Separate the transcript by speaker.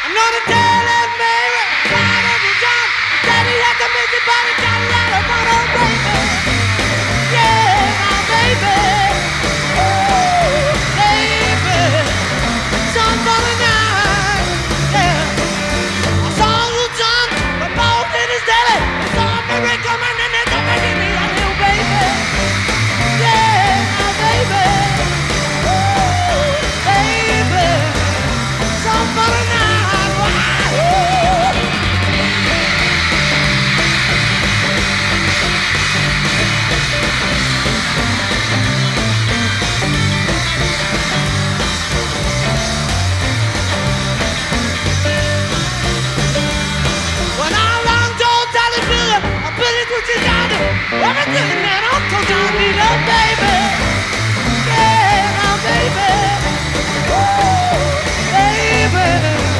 Speaker 1: Not a daily baby, part of the job. Daddy had to miss it, but he got a lot of fun, oh baby. Yeah, my baby. Ooh, baby. Sun for the night. Yeah. I saw the sun, but both in his deli. I saw Mary coming and they don't give me a little baby. Yeah, my baby. Ooh, baby. Sun for the night. Wow. When I run told Sally Miller, I put it with you down. Everything that I'm told I need a baby. Yeah, my baby. Ooh, baby.